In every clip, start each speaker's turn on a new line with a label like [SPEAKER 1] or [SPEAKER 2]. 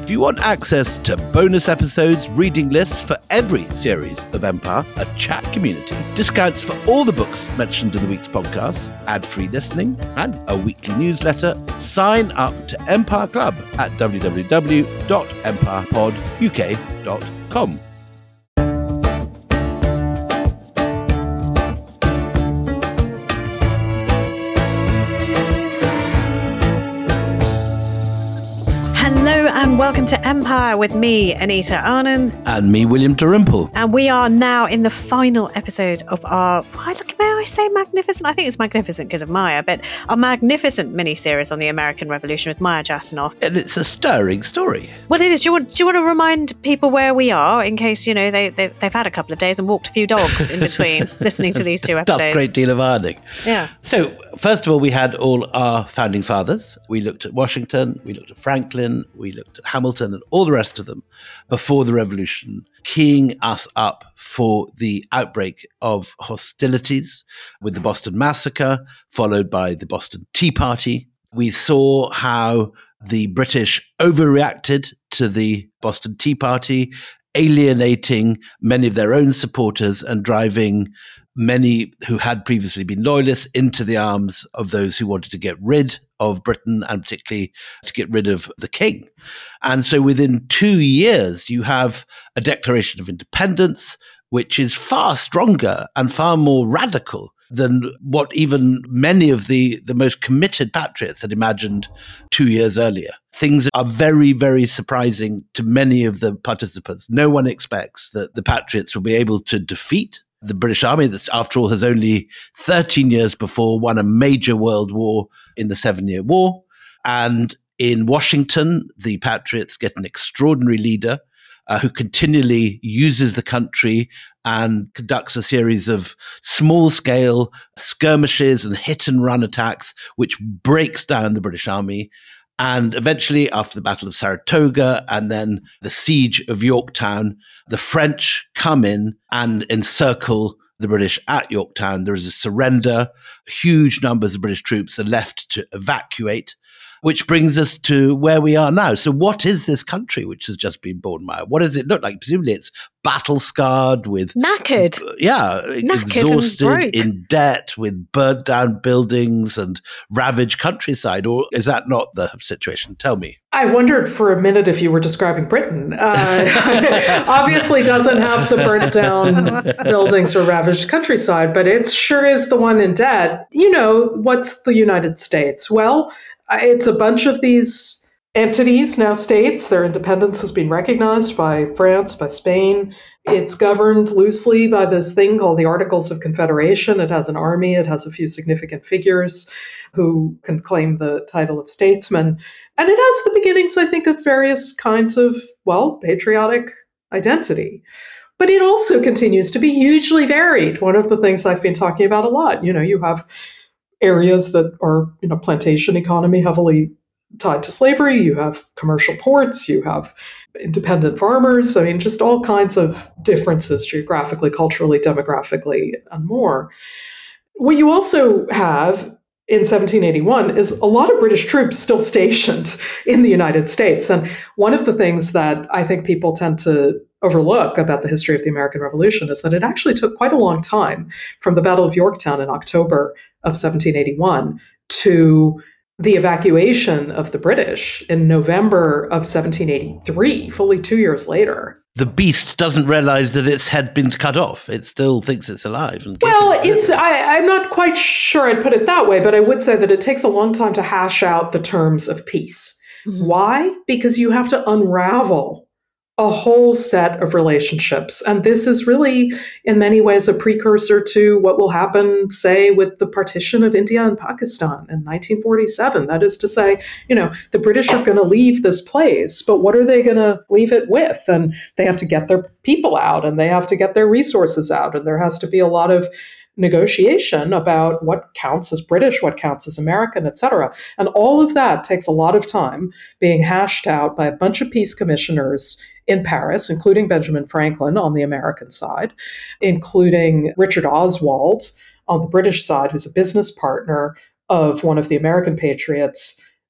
[SPEAKER 1] If you want access to bonus episodes, reading lists for every series of Empire, a chat community, discounts for all the books mentioned in the week's podcast, ad-free listening, and a weekly newsletter, sign up to Empire Club at www.empirepoduk.com.
[SPEAKER 2] Hello and welcome to Empire with me, Anita Arnon.
[SPEAKER 1] And me, William Dalrymple.
[SPEAKER 2] And we are now in the final episode of our, may I say magnificent? I think it's magnificent because of Maya, but our magnificent mini-series on the American Revolution with Maya Jasanoff.
[SPEAKER 1] And it's a stirring story.
[SPEAKER 2] What it is, do you want to remind people where we are in case, you know, they've had a couple of days and walked a few dogs in between listening to these two episodes?
[SPEAKER 1] Done a great deal of ironing.
[SPEAKER 2] Yeah.
[SPEAKER 1] So, first of all, we had all our founding fathers. We looked at Washington, we looked at Franklin, we looked at Hamilton and all the rest of them before the revolution, keying us up for the outbreak of hostilities with the Boston Massacre, followed by the Boston Tea Party. We saw how the British overreacted to the Boston Tea Party, alienating many of their own supporters and driving many who had previously been loyalists into the arms of those who wanted to get rid of Britain and particularly to get rid of the king. And so within 2 years, you have a Declaration of Independence, which is far stronger and far more radical than what even many of the most committed patriots had imagined 2 years earlier. Things are very, very surprising to many of the participants. No one expects that the patriots will be able to defeat the British Army, that after all has only 13 years before won a major world war in the 7-Year War. And in Washington, the Patriots get an extraordinary leader who continually uses the country and conducts a series of small-scale skirmishes and hit-and-run attacks, which breaks down the British Army. And eventually, after the Battle of Saratoga and then the siege of Yorktown, the French come in and encircle the British at Yorktown. There is a surrender. Huge numbers of British troops are left to evacuate, which brings us to where we are now. So what is this country which has just been born, Maya? What does it look like? Presumably it's battle-scarred with...
[SPEAKER 2] Knackered.
[SPEAKER 1] Knackered, exhausted, in debt, with burnt-down buildings and ravaged countryside. Or is that not the situation? Tell me.
[SPEAKER 3] I wondered for a minute if you were describing Britain. Obviously doesn't have the burnt-down buildings or ravaged countryside, but it sure is the one in debt. You know, what's the United States? Well, it's a bunch of these entities, now states. Their independence has been recognized by France, by Spain. It's governed loosely by this thing called the Articles of Confederation. It has an army. It has a few significant figures who can claim the title of statesman. And it has the beginnings, I think, of various kinds of, patriotic identity. But it also continues to be hugely varied. One of the things I've been talking about a lot, you have areas that are, plantation economy heavily tied to slavery. You have commercial ports. You have independent farmers. I mean, just all kinds of differences geographically, culturally, demographically, and more. What you also have in 1781 is a lot of British troops still stationed in the United States. And one of the things that I think people tend to overlook about the history of the American Revolution is that it actually took quite a long time from the Battle of Yorktown in October of 1781 to the evacuation of the British in November of 1783, fully 2 years later.
[SPEAKER 1] The beast doesn't realize that its head been cut off. It still thinks it's alive.
[SPEAKER 3] I'm not quite sure I'd put it that way, but I would say that it takes a long time to hash out the terms of peace. Mm-hmm. Why? Because you have to unravel a whole set of relationships. And this is really, in many ways, a precursor to what will happen, say, with the partition of India and Pakistan in 1947. That is to say, the British are going to leave this place, but what are they going to leave it with? And they have to get their people out, and they have to get their resources out, and there has to be a lot of negotiation about what counts as British, what counts as American, et cetera. And all of that takes a lot of time being hashed out by a bunch of peace commissioners in Paris, including Benjamin Franklin on the American side, including Richard Oswald on the British side, who's a business partner of one of the American patriots,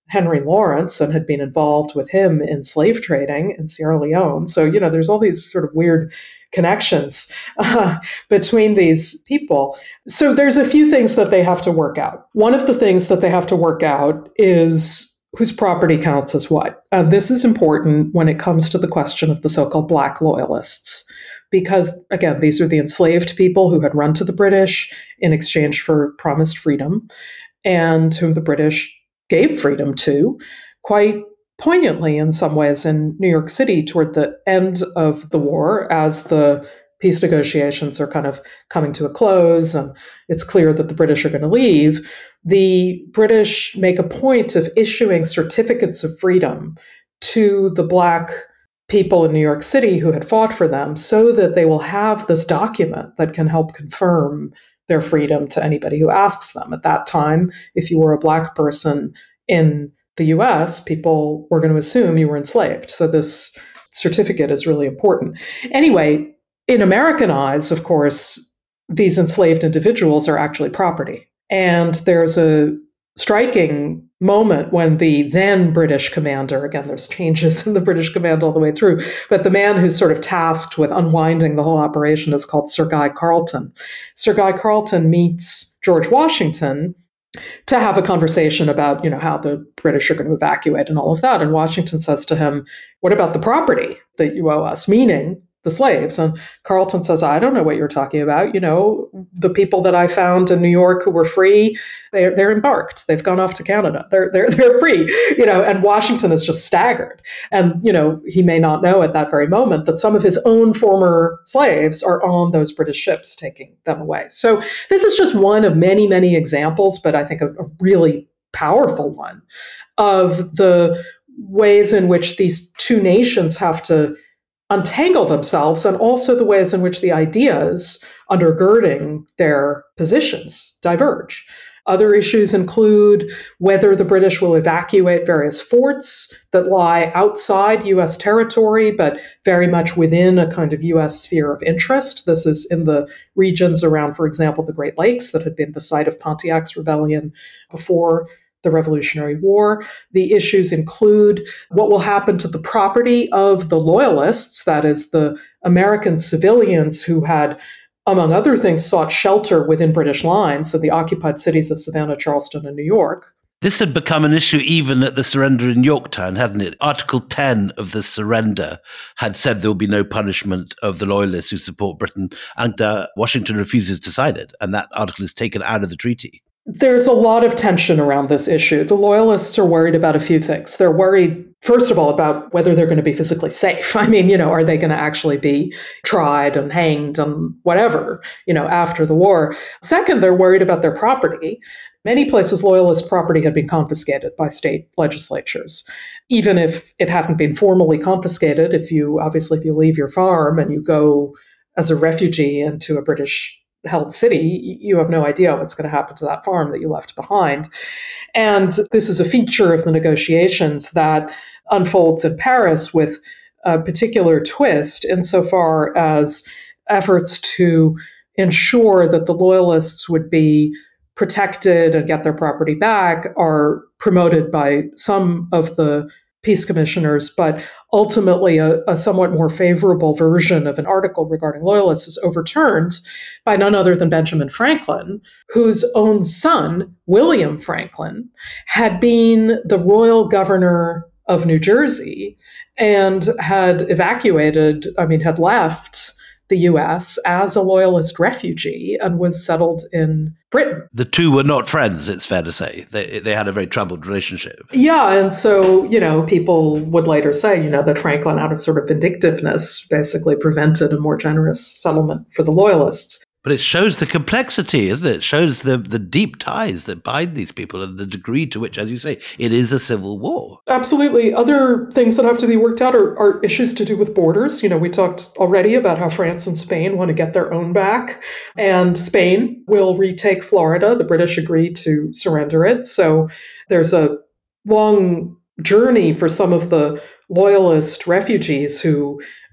[SPEAKER 3] Henry Lawrence and had been involved with him in slave trading in Sierra Leone. So, there's all these sort of weird connections between these people. So there's a few things that they have to work out. One of the things that they have to work out is whose property counts as what. This is important when it comes to the question of the so-called Black Loyalists, because, again, these are the enslaved people who had run to the British in exchange for promised freedom and whom the British gave freedom to quite poignantly in some ways in New York City toward the end of the war, as the peace negotiations are kind of coming to a close and it's clear that the British are going to leave. The British make a point of issuing certificates of freedom to the Black people in New York City who had fought for them, so that they will have this document that can help confirm their freedom to anybody who asks them. At that time, if you were a Black person in the US, people were going to assume you were enslaved. So this certificate is really important. Anyway, in American eyes, of course, these enslaved individuals are actually property. And there's a striking moment when the then British commander, again, there's changes in the British command all the way through, but the man who's sort of tasked with unwinding the whole operation is called Sir Guy Carleton. Sir Guy Carleton meets George Washington to have a conversation about, how the British are going to evacuate and all of that. And Washington says to him, what about the property that you owe us? Meaning the slaves. And Carleton says, I don't know what you're talking about. The people that I found in New York who were free, they're embarked. They've gone off to Canada. They're free, and Washington is just staggered. And, he may not know at that very moment that some of his own former slaves are on those British ships taking them away. So this is just one of many, many examples, but I think a really powerful one of the ways in which these two nations have to untangle themselves, and also the ways in which the ideas undergirding their positions diverge. Other issues include whether the British will evacuate various forts that lie outside U.S. territory, but very much within a kind of U.S. sphere of interest. This is in the regions around, for example, the Great Lakes that had been the site of Pontiac's rebellion before the Revolutionary War. The issues include what will happen to the property of the Loyalists, that is, the American civilians who had, among other things, sought shelter within British lines in the occupied cities of Savannah, Charleston, and New York.
[SPEAKER 1] This had become an issue even at the surrender in Yorktown, hadn't it? Article 10 of the surrender had said there will be no punishment of the Loyalists who support Britain, and Washington refuses to sign it, and that article is taken out of the treaty.
[SPEAKER 3] There's a lot of tension around this issue. The Loyalists are worried about a few things. They're worried, first of all, about whether they're going to be physically safe. I mean, are they going to actually be tried and hanged and whatever, after the war? Second, they're worried about their property. Many places, Loyalist property had been confiscated by state legislatures. Even if it hadn't been formally confiscated, if you leave your farm and you go as a refugee into a British held city, you have no idea what's going to happen to that farm that you left behind. And this is a feature of the negotiations that unfolds in Paris with a particular twist insofar as efforts to ensure that the Loyalists would be protected and get their property back are promoted by some of the peace commissioners, but ultimately a somewhat more favorable version of an article regarding Loyalists is overturned by none other than Benjamin Franklin, whose own son, William Franklin, had been the royal governor of New Jersey and had had left the U.S. as a Loyalist refugee and was settled in Britain.
[SPEAKER 1] The two were not friends, it's fair to say. They had a very troubled relationship.
[SPEAKER 3] Yeah, and so, people would later say, that Franklin, out of sort of vindictiveness, basically prevented a more generous settlement for the Loyalists.
[SPEAKER 1] But it shows the complexity, isn't it? It shows the deep ties that bind these people and the degree to which, as you say, it is a civil war.
[SPEAKER 3] Absolutely. Other things that have to be worked out are issues to do with borders. We talked already about how France and Spain want to get their own back, and Spain will retake Florida. The British agreed to surrender it. So there's a long journey for some of the Loyalist refugees who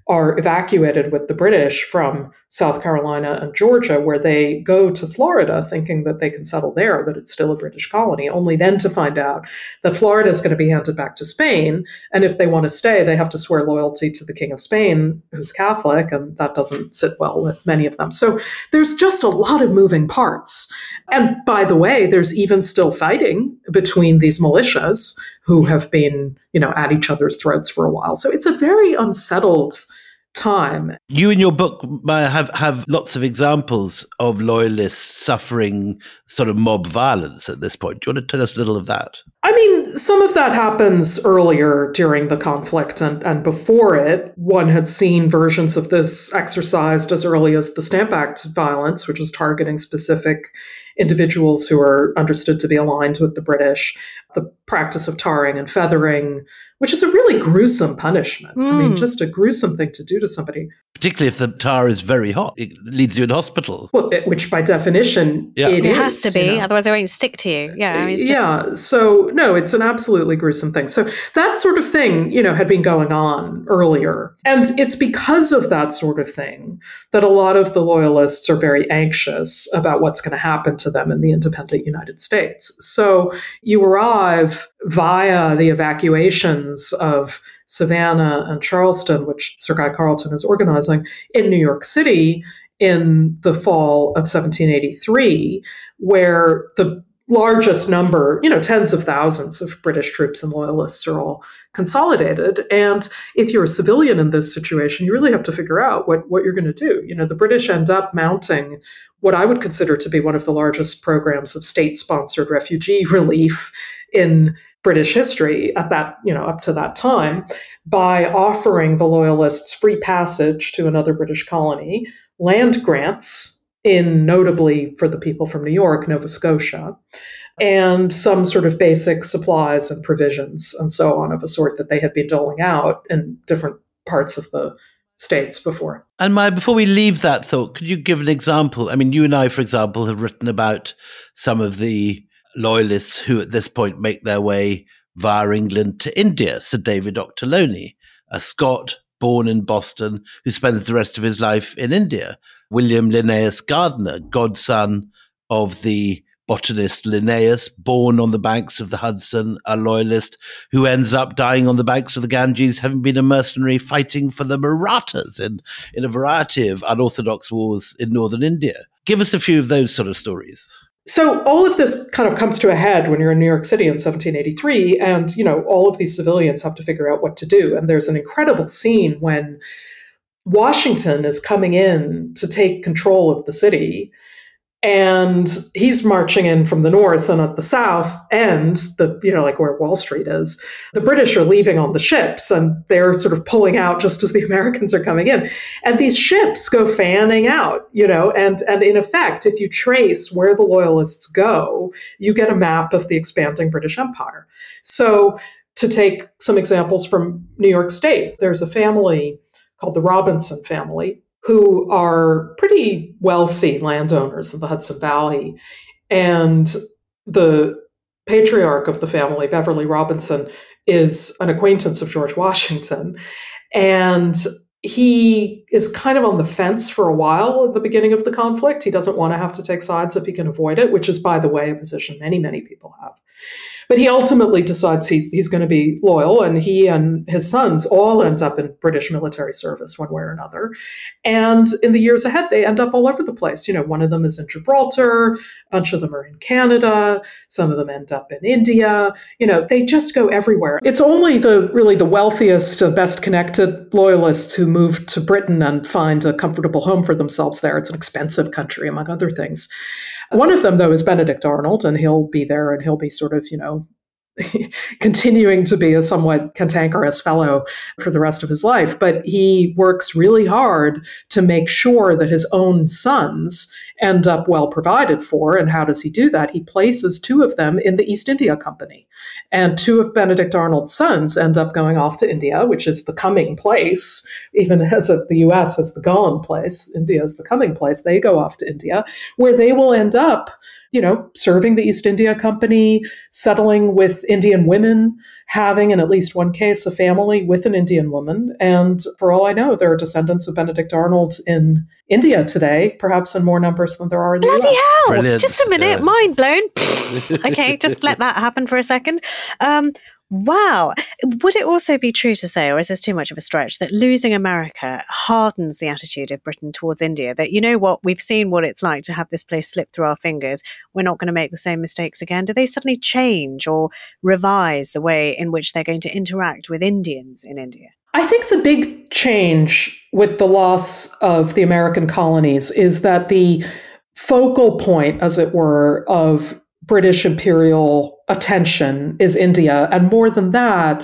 [SPEAKER 3] are evacuated with the British from South Carolina and Georgia, where they go to Florida thinking that they can settle there, that it's still a British colony, only then to find out that Florida is going to be handed back to Spain. And if they want to stay, they have to swear loyalty to the King of Spain, who's Catholic, and that doesn't sit well with many of them. So there's just a lot of moving parts. And by the way, there's even still fighting between these militias who have been, at each other's throats for a while. So it's a very unsettled time.
[SPEAKER 1] You in your book, Maya, have lots of examples of loyalists suffering sort of mob violence at this point. Do you want to tell us a little of that?
[SPEAKER 3] I mean, some of that happens earlier during the conflict and before it. One had seen versions of this exercised as early as the Stamp Act violence, which was targeting specific individuals who are understood to be aligned with the British, the practice of tarring and feathering, which is a really gruesome punishment. I mean, just a gruesome thing to do to somebody.
[SPEAKER 1] Particularly if the tar is very hot, it leads you in hospital.
[SPEAKER 3] Well, which by definition, it is.
[SPEAKER 2] It has to be, otherwise it won't stick to you. Yeah, I mean, it's just...
[SPEAKER 3] So no, it's an absolutely gruesome thing. So that sort of thing, had been going on earlier. And it's because of that sort of thing that a lot of the loyalists are very anxious about what's going to happen to them in the independent United States. So you arrive via the evacuations of Savannah and Charleston, which Sir Guy Carleton is organizing, in New York City in the fall of 1783, where the largest number, tens of thousands of British troops and loyalists are all consolidated. And if you're a civilian in this situation, you really have to figure out what you're going to do. The British end up mounting what I would consider to be one of the largest programs of state-sponsored refugee relief in British history at that, up to that time, by offering the loyalists free passage to another British colony, land grants, notably for the people from New York, Nova Scotia, and some sort of basic supplies and provisions and so on of a sort that they had been doling out in different parts of the states before.
[SPEAKER 1] And Maya, before we leave that thought, could you give an example? I mean, you and I, for example, have written about some of the loyalists who at this point make their way via England to India. Sir David Ochterlony, a Scot born in Boston who spends the rest of his life in India. William Linnaeus Gardiner, godson of the botanist Linnaeus, born on the banks of the Hudson, a loyalist who ends up dying on the banks of the Ganges, having been a mercenary fighting for the Marathas in a variety of unorthodox wars in northern India. Give us a few of those sort of stories.
[SPEAKER 3] So all of this kind of comes to a head when you're in New York City in 1783, and, all of these civilians have to figure out what to do. And there's an incredible scene when Washington is coming in to take control of the city, and he's marching in from the north, and at the south end, like where Wall Street is, the British are leaving on the ships, and they're sort of pulling out just as the Americans are coming in. And these ships go fanning out, and in effect, if you trace where the loyalists go, you get a map of the expanding British Empire. So to take some examples from New York State, there's a family called the Robinson family, who are pretty wealthy landowners in the Hudson Valley. And the patriarch of the family, Beverly Robinson, is an acquaintance of George Washington. And he is kind of on the fence for a while at the beginning of the conflict. He doesn't want to have to take sides if he can avoid it, which is, by the way, a position many, many people have. But he ultimately decides he's going to be loyal, and he and his sons all end up in British military service one way or another. And in the years ahead, they end up all over the place. One of them is in Gibraltar, a bunch of them are in Canada, some of them end up in India. They just go everywhere. It's only the wealthiest, best connected loyalists who move to Britain and find a comfortable home for themselves there. It's an expensive country, among other things. One of them, though, is Benedict Arnold, and he'll be there, and he'll be sort of, continuing to be a somewhat cantankerous fellow for the rest of his life. But he works really hard to make sure that his own sons end up well provided for. And how does he do that? He places two of them in the East India Company. And two of Benedict Arnold's sons end up going off to India, which is the coming place, even as the US is the gone place. India is the coming place. They go off to India, where they will end up serving the East India Company, settling with Indian women having, in at least one case, a family with an Indian woman. And for all I know, there are descendants of Benedict Arnold in India today, perhaps in more numbers than there are in the
[SPEAKER 2] Bloody
[SPEAKER 3] US.
[SPEAKER 2] hell!
[SPEAKER 1] Brilliant.
[SPEAKER 2] Just a minute, mind blown. Okay, just let that happen for a second. Wow. Would it also be true to say, or is this too much of a stretch, that losing America hardens the attitude of Britain towards India? That, you know what, we've seen what it's like to have this place slip through our fingers. We're not going to make the same mistakes again. Do they suddenly change or revise the way in which they're going to interact with Indians in India?
[SPEAKER 3] I think the big change with the loss of the American colonies is that the focal point, as it were, of British imperial attention is India. And more than that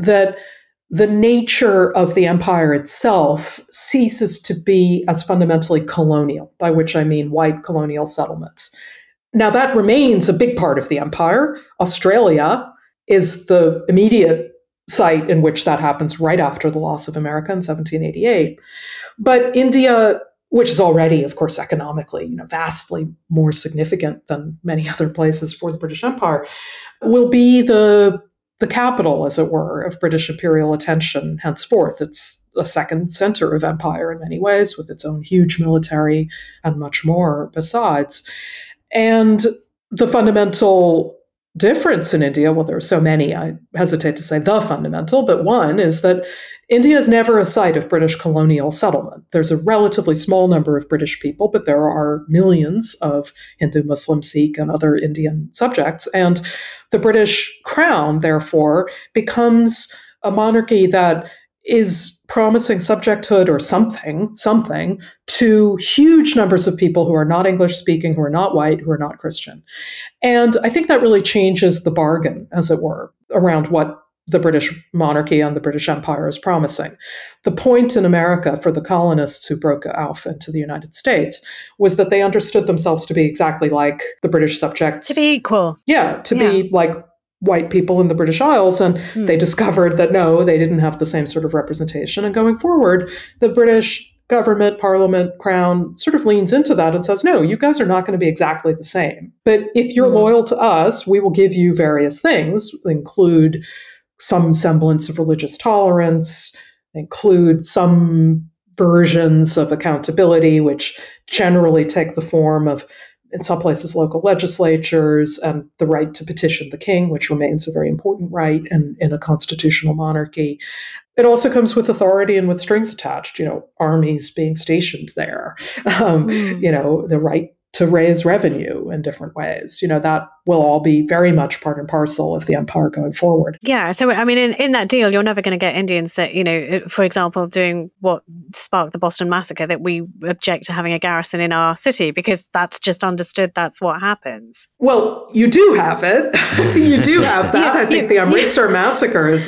[SPEAKER 3] the nature of the empire itself ceases to be as fundamentally colonial, by which I mean white colonial settlements. Now, that remains a big part of the empire. Australia is the immediate site in which that happens right after the loss of America in 1788. But India, which is already, of course, economically, vastly more significant than many other places for the British Empire, will be the capital, as it were, of British imperial attention henceforth. It's a second center of empire in many ways, with its own huge military and much more besides. And the fundamental difference in India, well, there are so many, I hesitate to say the fundamental, but one is that India is never a site of British colonial settlement. There's a relatively small number of British people, but there are millions of Hindu, Muslim, Sikh, and other Indian subjects. And the British crown, therefore, becomes a monarchy that is promising subjecthood or something to huge numbers of people who are not English speaking, who are not white, who are not Christian. And I think that really changes the bargain, as it were, around what the British monarchy and the British Empire is promising. The point in America for the colonists who broke off into the United States was that they understood themselves to be exactly like the British subjects.
[SPEAKER 2] To be equal.
[SPEAKER 3] Yeah, to be like white people in the British Isles. And they discovered that no, they didn't have the same sort of representation. And going forward, the British government, parliament, crown sort of leans into that and says, no, you guys are not going to be exactly the same. But if you're loyal to us, we will give you various things, include some semblance of religious tolerance, include some versions of accountability, which generally take the form of, in some places, local legislatures, and the right to petition the king, which remains a very important right in a constitutional monarchy. It also comes with authority and with strings attached, armies being stationed there, the right to raise revenue in different ways. That will all be very much part and parcel of the empire going forward.
[SPEAKER 2] Yeah. So, I mean, in that deal, you're never going to get Indians that, for example, doing what sparked the Boston Massacre, that we object to having a garrison in our city, because that's just understood that's what happens.
[SPEAKER 3] Well, you do have it. You do have that. I think the Amritsar Massacre is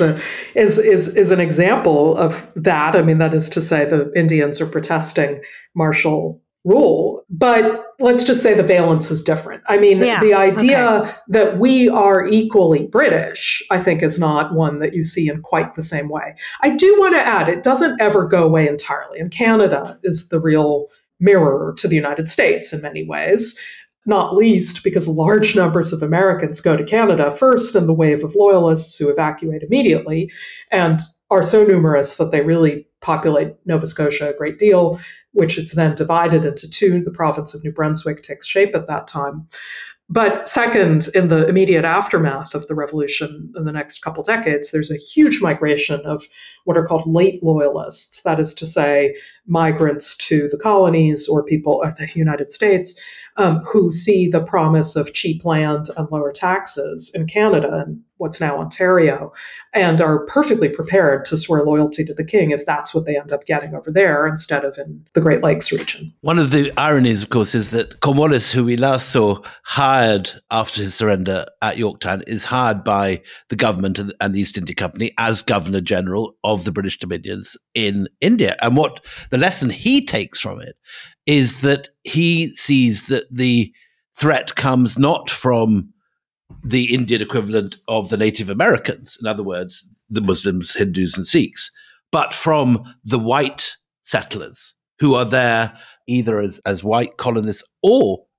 [SPEAKER 3] an example of that. I mean, that is to say, the Indians are protesting martial rule. But let's just say the valence is different. I mean, the idea that we are equally British, I think, is not one that you see in quite the same way. I do want to add, it doesn't ever go away entirely. And Canada is the real mirror to the United States in many ways, not least because large numbers of Americans go to Canada first in the wave of loyalists who evacuate immediately and are so numerous that they really populate Nova Scotia a great deal, which it's then divided into two. The province of New Brunswick takes shape at that time. But second, in the immediate aftermath of the revolution in the next couple decades, there's a huge migration of what are called late loyalists. That is to say, migrants to the colonies or people of the United States who see the promise of cheap land and lower taxes in Canada and what's now Ontario, and are perfectly prepared to swear loyalty to the king if that's what they end up getting over there instead of in the Great Lakes region.
[SPEAKER 1] One of the ironies, of course, is that Cornwallis, who we last saw hired after his surrender at Yorktown, is hired by the government and the East India Company as Governor General of the British Dominions in India. And what the lesson he takes from it is that he sees that the threat comes not from the Indian equivalent of the Native Americans, in other words, the Muslims, Hindus, and Sikhs, but from the white settlers who are there either as white colonists or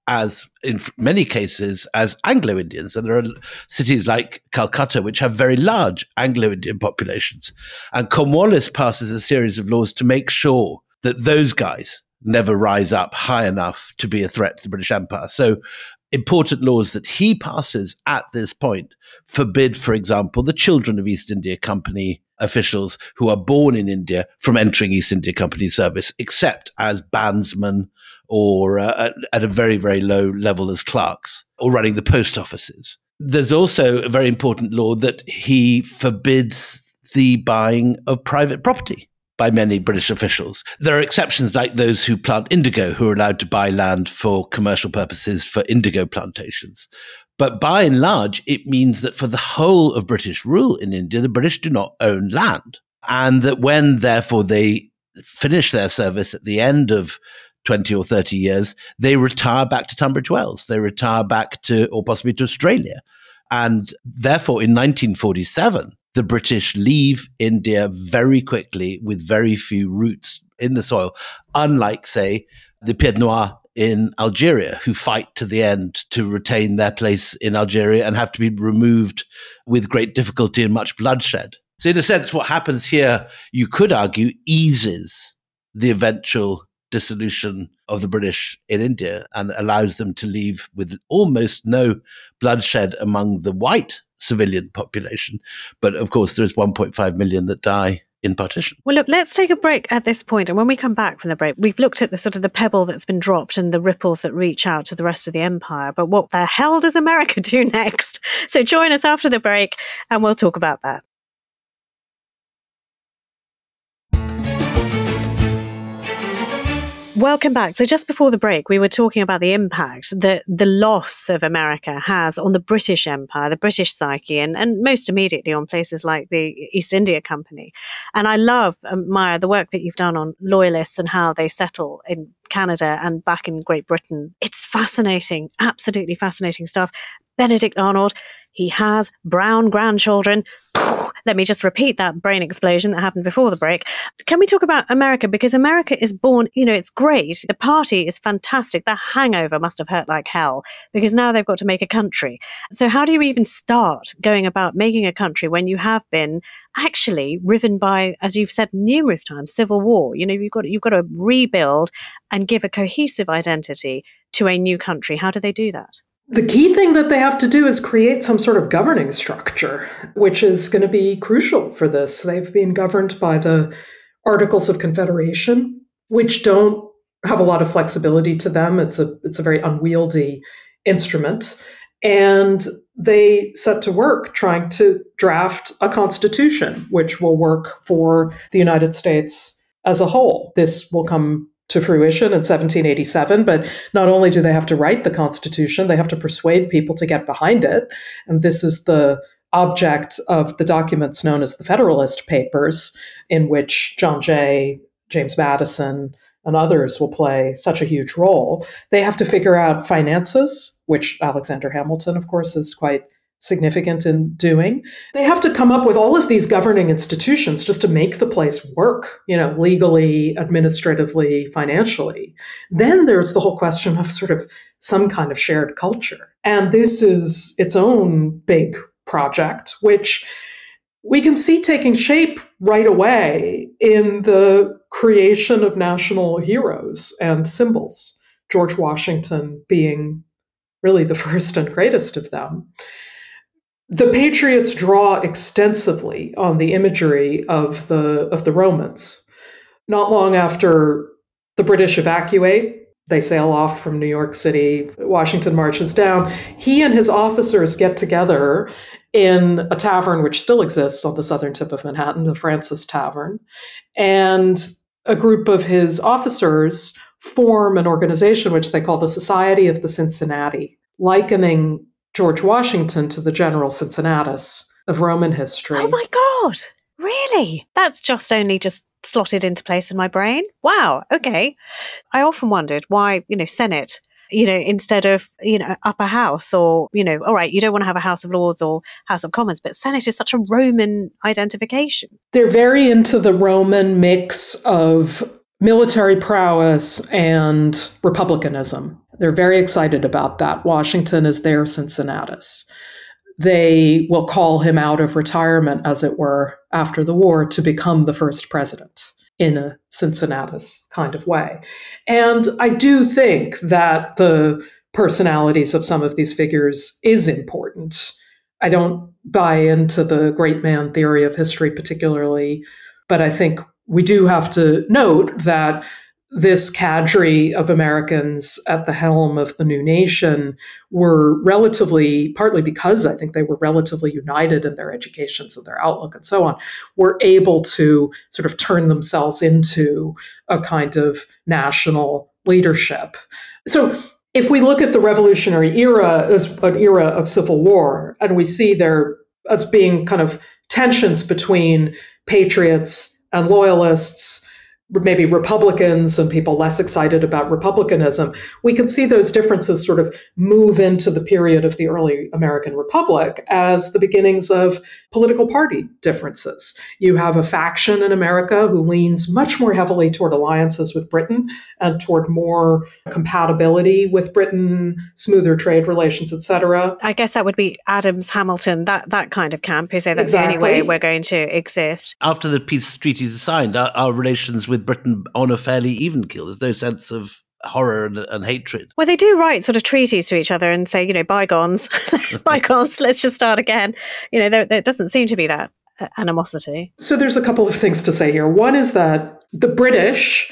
[SPEAKER 1] as in many cases, as Anglo-Indians. And there are cities like Calcutta, which have very large Anglo-Indian populations. And Cornwallis passes a series of laws to make sure that those guys never rise up high enough to be a threat to the British Empire. So important laws that he passes at this point forbid, for example, the children of East India Company officials who are born in India from entering East India Company service, except as bandsmen or at a very, very low level as clerks or running the post offices. There's also a very important law that he forbids the buying of private property by many British officials. There are exceptions like those who plant indigo, who are allowed to buy land for commercial purposes for indigo plantations. But by and large, it means that for the whole of British rule in India, the British do not own land. And that when, therefore, they finish their service at the end of 20 or 30 years, they retire back to Tunbridge Wells. They retire back to, or possibly to Australia. And therefore, in 1947, the British leave India very quickly with very few roots in the soil, unlike, say, the Pied Noir in Algeria, who fight to the end to retain their place in Algeria and have to be removed with great difficulty and much bloodshed. So in a sense, what happens here, you could argue, eases the eventual dissolution of the British in India and allows them to leave with almost no bloodshed among the white civilian population. But of course, there's 1.5 million that die in partition.
[SPEAKER 2] Well, look, let's take a break at this point. And when we come back from the break, we've looked at the sort of the pebble that's been dropped and the ripples that reach out to the rest of the empire. But what the hell does America do next? So join us after the break and we'll talk about that. Welcome back. So just before the break, we were talking about the impact that the loss of America has on the British Empire, the British psyche, and most immediately on places like the East India Company. And I love, Maya, the work that you've done on loyalists and how they settle in Canada and back in Great Britain. It's fascinating, absolutely fascinating stuff. Benedict Arnold, he has brown grandchildren. Let me just repeat that brain explosion that happened before the break. Can we talk about America? Because America is born, it's great. The party is fantastic. The hangover must have hurt like hell because now they've got to make a country. So how do you even start going about making a country when you have been actually riven by, as you've said numerous times, civil war? You've got to rebuild and give a cohesive identity to a new country. How do they do that?
[SPEAKER 3] The key thing that they have to do is create some sort of governing structure, which is going to be crucial for this. They've been governed by the Articles of Confederation, which don't have a lot of flexibility to them. It's a very unwieldy instrument. And they set to work trying to draft a constitution, which will work for the United States as a whole. This will come to fruition in 1787. But not only do they have to write the Constitution, they have to persuade people to get behind it. And this is the object of the documents known as the Federalist Papers, in which John Jay, James Madison, and others will play such a huge role. They have to figure out finances, which Alexander Hamilton, of course, is quite significant in doing. They have to come up with all of these governing institutions just to make the place work, legally, administratively, financially. Then there's the whole question of sort of some kind of shared culture. And this is its own big project, which we can see taking shape right away in the creation of national heroes and symbols, George Washington being really the first and greatest of them. The Patriots draw extensively on the imagery of the Romans. Not long after the British evacuate, they sail off from New York City. Washington marches down. He and his officers get together in a tavern which still exists on the southern tip of Manhattan, the Francis Tavern. And a group of his officers form an organization which they call the Society of the Cincinnati, likening George Washington to the General Cincinnatus of Roman history.
[SPEAKER 2] Oh my God, really? That's just slotted into place in my brain. Wow, okay. I often wondered why, Senate, instead of, upper house or, all right, you don't want to have a House of Lords or House of Commons, but Senate is such a Roman identification.
[SPEAKER 3] They're very into the Roman mix of military prowess and republicanism. They're very excited about that. Washington is their Cincinnatus. They will call him out of retirement, as it were, after the war to become the first president in a Cincinnatus kind of way. And I do think that the personalities of some of these figures is important. I don't buy into the great man theory of history particularly, but I think we do have to note that this cadre of Americans at the helm of the new nation were relatively, partly because I think they were relatively united in their educations and their outlook and so on, were able to sort of turn themselves into a kind of national leadership. So if we look at the Revolutionary era as an era of civil war, and we see there as being kind of tensions between patriots and loyalists, maybe Republicans and people less excited about republicanism, we can see those differences sort of move into the period of the early American Republic as the beginnings of political party differences. You have a faction in America who leans much more heavily toward alliances with Britain and toward more compatibility with Britain, smoother trade relations, etc.
[SPEAKER 2] I guess that would be Adams, Hamilton, that kind of camp, who say that's
[SPEAKER 3] Exactly.
[SPEAKER 2] the only way we're going to exist.
[SPEAKER 1] After the peace treaties are signed, our relations with Britain on a fairly even keel. There's no sense of horror and hatred.
[SPEAKER 2] Well, they do write sort of treaties to each other and say, bygones, bygones, let's just start again. There doesn't seem to be that animosity.
[SPEAKER 3] So there's a couple of things to say here. One is that the British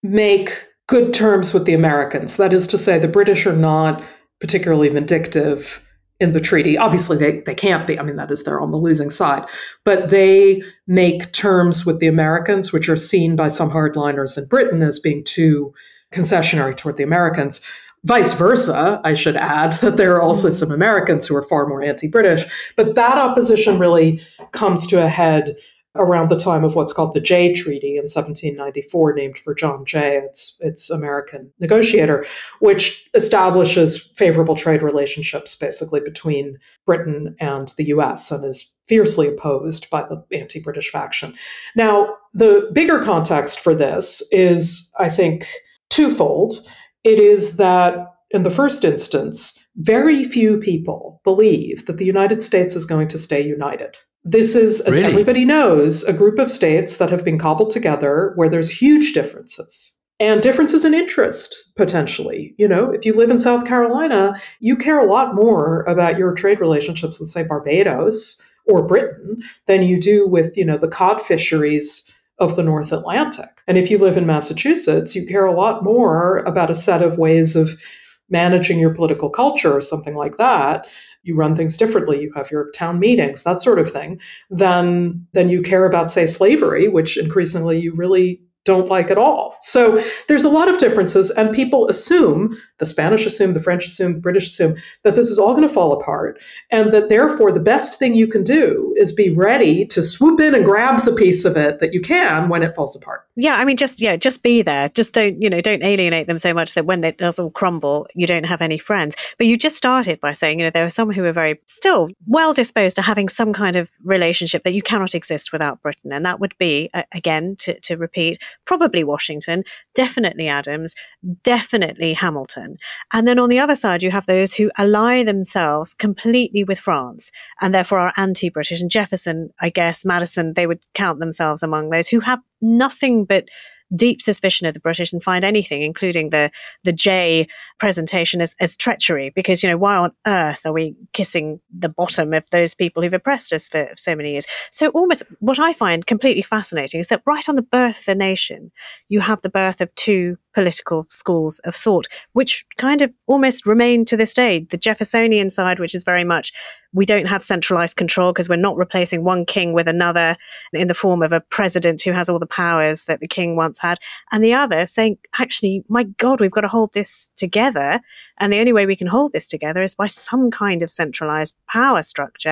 [SPEAKER 3] make good terms with the Americans. That is to say, the British are not particularly vindictive in the treaty. Obviously, they can't be. I mean, that is, they're on the losing side. But they make terms with the Americans, which are seen by some hardliners in Britain as being too concessionary toward the Americans. Vice versa, I should add that there are also some Americans who are far more anti-British. But that opposition really comes to a head around the time of what's called the Jay Treaty in 1794, named for John Jay, its American negotiator, which establishes favorable trade relationships basically between Britain and the US and is fiercely opposed by the anti-British faction. Now, the bigger context for this is, I think, twofold. It is that in the first instance, very few people believe that the United States is going to stay united. This is, as everybody knows, a group of states that have been cobbled together where there's huge differences and differences in interest, potentially. If you live in South Carolina, you care a lot more about your trade relationships with, say, Barbados or Britain than you do with, the cod fisheries of the North Atlantic. And if you live in Massachusetts, you care a lot more about a set of ways of managing your political culture or something like that. You run things differently. You have your town meetings, that sort of thing, than you care about, say, slavery, which increasingly you really don't like at all. So there's a lot of differences, and people assume, the Spanish assume, the French assume, the British assume, that this is all going to fall apart, and that therefore the best thing you can do is be ready to swoop in and grab the piece of it that you can when it falls apart.
[SPEAKER 2] Yeah, I mean, just be there. Just don't alienate them so much that when it does all crumble, you don't have any friends. But you just started by saying, there are some who are very still well disposed to having some kind of relationship that you cannot exist without Britain. And that would be, again, to repeat, probably Washington, definitely Adams, definitely Hamilton. And then on the other side, you have those who ally themselves completely with France and therefore are anti-British. And Jefferson, I guess, Madison, they would count themselves among those who have nothing but deep suspicion of the British and find anything, including the Jay presentation, as treachery. Because, why on earth are we kissing the bottom of those people who've oppressed us for so many years? So almost what I find completely fascinating is that right on the birth of the nation, you have the birth of two political schools of thought, which kind of almost remain to this day. The Jeffersonian side, which is very much, we don't have centralized control because we're not replacing one king with another in the form of a president who has all the powers that the king once had. And the other saying, actually, my God, we've got to hold this together. And the only way we can hold this together is by some kind of centralized power structure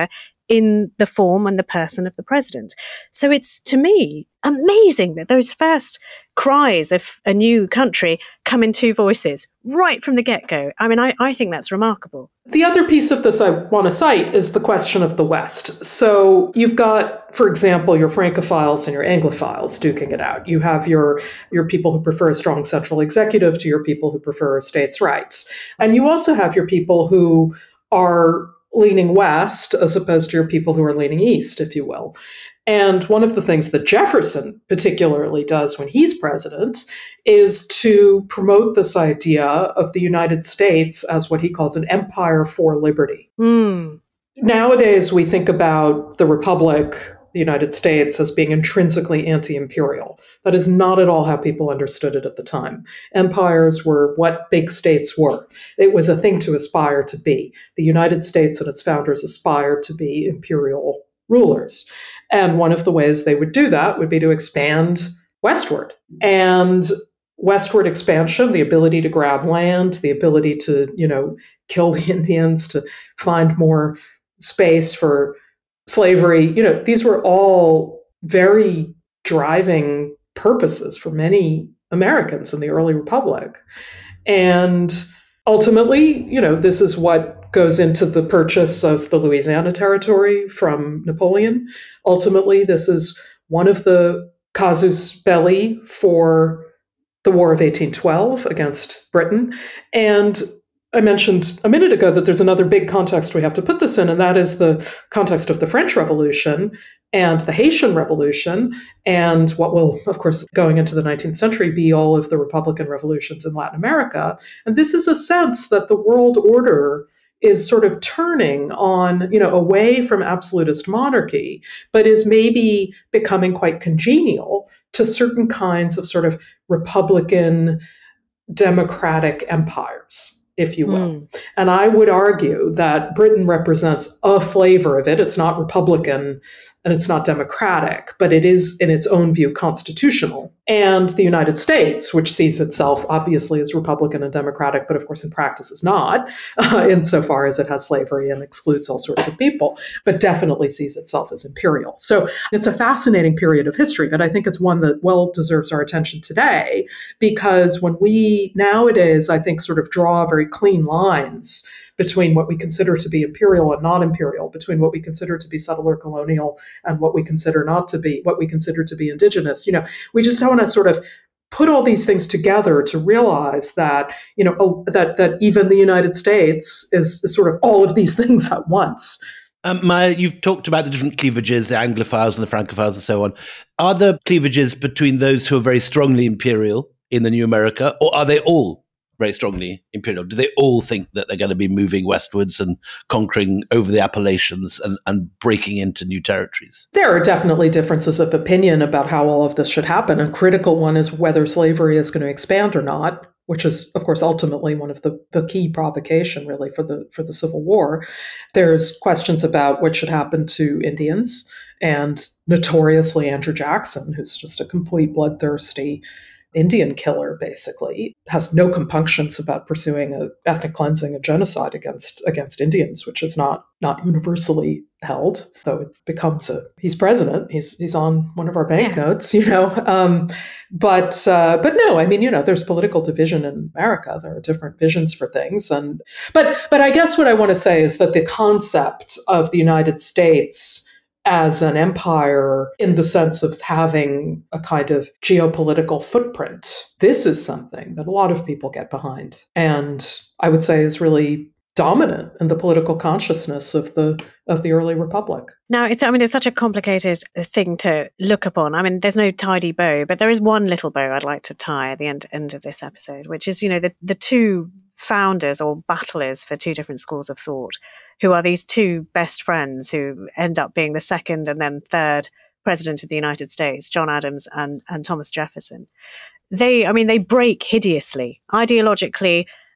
[SPEAKER 2] in the form and the person of the president. So it's, to me, amazing that those first cries of a new country come in two voices right from the get-go. I mean, I think that's remarkable.
[SPEAKER 3] The other piece of this I want to cite is the question of the West. So you've got, for example, your Francophiles and your Anglophiles duking it out. You have your people who prefer a strong central executive to your people who prefer states' rights. And you also have your people who are leaning west as opposed to your people who are leaning east, if you will. And one of the things that Jefferson particularly does when he's president is to promote this idea of the United States as what he calls an empire for liberty. Nowadays, we think about the Republic, the United States, as being intrinsically anti-imperial. That is not at all how people understood it at the time. Empires were what big states were. It was a thing to aspire to be. The United States and its founders aspired to be imperial rulers. And one of the ways they would do that would be to expand westward. And westward expansion, the ability to grab land, the ability to, kill the Indians, to find more space for slavery, these were all very driving purposes for many Americans in the early Republic. And ultimately, this is what goes into the purchase of the Louisiana Territory from Napoleon. Ultimately, this is one of the casus belli for the War of 1812 against Britain. And I mentioned a minute ago that there's another big context we have to put this in, and that is the context of the French Revolution and the Haitian Revolution, and what will, of course, going into the 19th century, be all of the Republican revolutions in Latin America. And this is a sense that the world order is sort of turning on, away from absolutist monarchy, but is maybe becoming quite congenial to certain kinds of sort of Republican democratic empires, if you will. And I would argue that Britain represents a flavor of it. It's not Republican and it's not democratic, but it is, in its own view, constitutional. And the United States, which sees itself obviously as Republican and democratic, but of course in practice is not, insofar as it has slavery and excludes all sorts of people, but definitely sees itself as imperial. So it's a fascinating period of history, but I think it's one that well deserves our attention today, because when we nowadays, I think, sort of draw very clean lines between what we consider to be imperial and not imperial, between what we consider to be settler colonial and what we consider to be indigenous. We just want to sort of put all these things together to realize that, that even the United States is sort of all of these things at once.
[SPEAKER 1] Maya, you've talked about the different cleavages, the Anglophiles and the Francophiles and so on. Are there cleavages between those who are very strongly imperial in the new America, or are they all very strongly imperial? Do they all think that they're going to be moving westwards and conquering over the Appalachians and breaking into new territories?
[SPEAKER 3] There are definitely differences of opinion about how all of this should happen. A critical one is whether slavery is going to expand or not, which is, of course, ultimately one of the key provocation, really, for the Civil War. There's questions about what should happen to Indians, and notoriously Andrew Jackson, who's just a complete bloodthirsty Indian killer, basically, has no compunctions about pursuing a ethnic cleansing, a genocide against Indians, which is not universally held, though it becomes he's president, he's on one of our banknotes, But no, I mean, there's political division in America. There are different visions for things, but I guess what I want to say is that the concept of the United States as an empire, in the sense of having a kind of geopolitical footprint, this is something that a lot of people get behind, and I would say is really dominant in the political consciousness of the early Republic.
[SPEAKER 2] Now, it's such a complicated thing to look upon. I mean, there's no tidy bow, but there is one little bow I'd like to tie at the end of this episode, which is, the two founders or battlers for two different schools of thought, who are these two best friends who end up being the second and then third president of the United States, John Adams and Thomas Jefferson. They break hideously, ideologically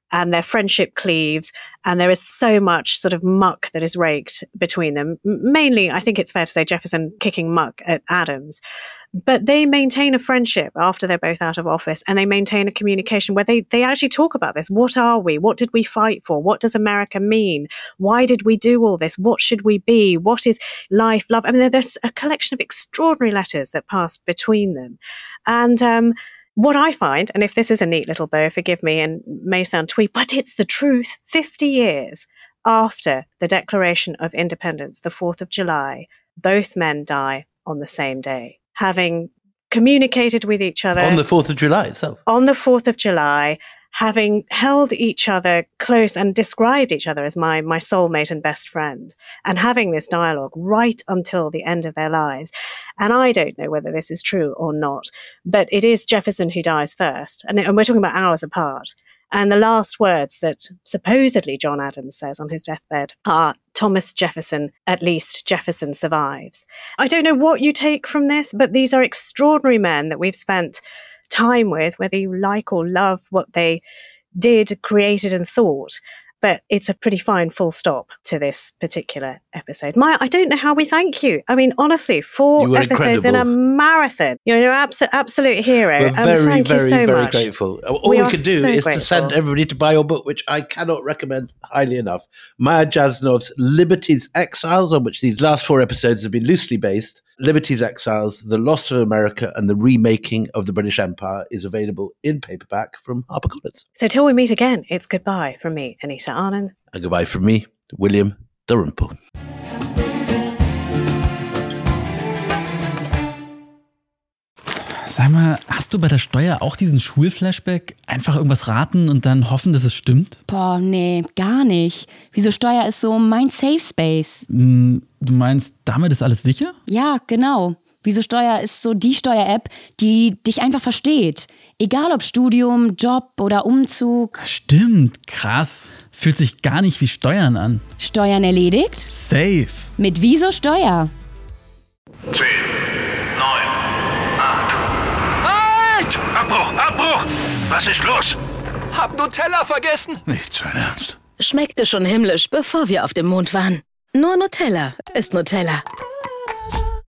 [SPEAKER 2] and their friendship cleaves, and there is so much sort of muck that is raked between them. Mainly, I think it's fair to say Jefferson kicking muck at Adams. But they maintain a friendship after they're both out of office, and they maintain a communication where they actually talk about this. What are we? What did we fight for? What does America mean? Why did we do all this? What should we be? What is life, love? I mean, there's a collection of extraordinary letters that pass between them. And what I find, and if this is a neat little bow, forgive me, and may sound twee, but it's the truth, 50 years after the Declaration of Independence, the 4th of July, both men die on the same day, having communicated with each other.
[SPEAKER 1] On the 4th of July itself.
[SPEAKER 2] On the 4th of July, having held each other close and described each other as my soulmate and best friend, and having this dialogue right until the end of their lives. And I don't know whether this is true or not, but it is Jefferson who dies first. And we're talking about hours apart. And the last words that supposedly John Adams says on his deathbed are, Thomas Jefferson, at least Jefferson survives. I don't know what you take from this, but these are extraordinary men that we've spent time with, whether you like or love what they did, created and thought. But it's a pretty fine full stop to this particular episode. Maya, I don't know how we thank you. I mean, honestly, 4 episodes in a marathon. You're an absolute hero.
[SPEAKER 1] We're very,
[SPEAKER 2] thank
[SPEAKER 1] very,
[SPEAKER 2] you so
[SPEAKER 1] very
[SPEAKER 2] much.
[SPEAKER 1] grateful. All we can do is to send everybody to buy your book, which I cannot recommend highly enough. Maya Jasnov's Liberty's Exiles, on which these last 4 episodes have been loosely based. Liberty's Exiles, The Loss of America and the Remaking of the British Empire is available in paperback from HarperCollins.
[SPEAKER 2] So till we meet again, it's goodbye from me, Anita Anand.
[SPEAKER 1] And goodbye from me, William Dalrymple.
[SPEAKER 4] Sag mal, hast du bei der Steuer auch diesen Schulflashback? Einfach irgendwas raten und dann hoffen, dass es stimmt?
[SPEAKER 5] Boah, nee, gar nicht. Wieso Steuer ist so mein Safe Space?
[SPEAKER 4] Du meinst, damit ist alles sicher?
[SPEAKER 5] Ja, genau. Wieso Steuer ist so die Steuer-App, die dich einfach versteht. Egal ob Studium, Job oder Umzug.
[SPEAKER 4] Stimmt, krass. Fühlt sich gar nicht wie Steuern an.
[SPEAKER 5] Steuern erledigt?
[SPEAKER 4] Safe.
[SPEAKER 5] Mit Wieso Steuer?
[SPEAKER 6] 10, 9, 8. Halt! Abbruch! Was ist los?
[SPEAKER 7] Hab Nutella vergessen.
[SPEAKER 6] Nicht sein Ernst.
[SPEAKER 8] Schmeckte schon himmlisch, bevor wir auf dem Mond waren. Nur Nutella ist Nutella.